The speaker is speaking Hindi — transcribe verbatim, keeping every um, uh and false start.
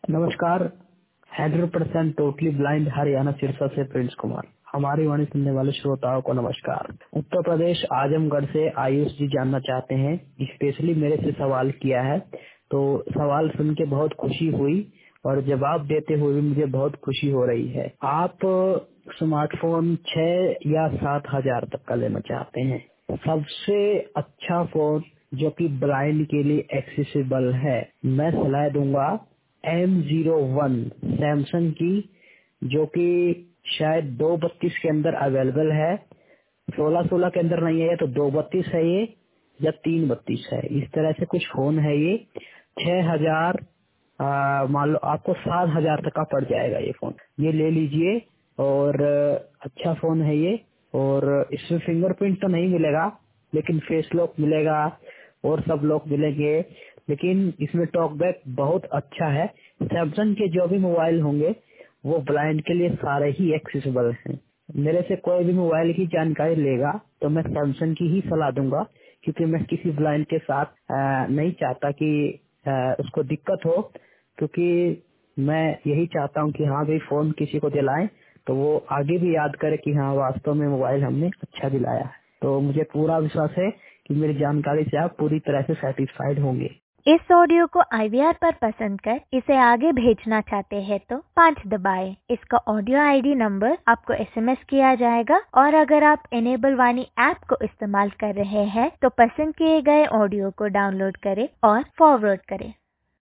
नमस्कार। Hundred percent totally blind Haryana Sirsa से प्रिंस कुमार। हमारी वाणी सुनने वाले श्रोताओं को नमस्कार। उत्तर प्रदेश आजमगढ़ से आयुष जी जानना चाहते हैं, स्पेशली मेरे से सवाल किया है, तो सवाल सुन के बहुत खुशी हुई और जवाब देते हुए भी मुझे बहुत खुशी हो रही है। आप स्मार्टफोन छह या सात हजार तक का लेना चाहते हैं। सबसे अच्छा फोन जो कि ब्लाइंड के लिए एक्सेसिबल है, मैं सलाह दूंगा एम जीरो वन सैमसंग की, जो कि शायद दो बत्तीस के अंदर अवेलेबल है। सोलह सोलह के अंदर नहीं है, तो दो बत्तीस है ये या तीन बत्तीस है, इस तरह से कुछ फोन है ये। छह हजार मान लो आपको सात हजार तक का पड़ जाएगा ये फोन, ये ले लीजिए। और अच्छा फोन है ये, और इसमें फिंगरप्रिंट तो नहीं मिलेगा लेकिन फेस लॉक मिलेगा और सब लोग मिलेंगे, लेकिन इसमें टॉक बैक बहुत अच्छा है। सैमसंग के जो भी मोबाइल होंगे वो ब्लाइंड के लिए सारे ही एक्सेसिबल हैं। मेरे से कोई भी मोबाइल की जानकारी लेगा तो मैं सैमसंग की ही सलाह दूंगा, क्योंकि मैं किसी ब्लाइंड के साथ आ, नहीं चाहता कि आ, उसको दिक्कत हो, क्योंकि मैं यही चाहता हूं कि हाँ भाई फोन किसी को दिलाएं तो वो आगे भी याद करे कि हाँ वास्तव में मोबाइल हमने अच्छा दिलाया है। तो मुझे पूरा विश्वास है कि मेरी जानकारी से आप पूरी तरह से सेटिस्फाइड होंगे। इस ऑडियो को आई वी आर पर पसंद कर इसे आगे भेजना चाहते हैं तो पाँच दबाएं। इसका ऑडियो आई डी नंबर आपको एस एम एस किया जाएगा, और अगर आप इनेबल वाणी ऐप को इस्तेमाल कर रहे हैं तो पसंद किए गए ऑडियो को डाउनलोड करें और फॉरवर्ड करें।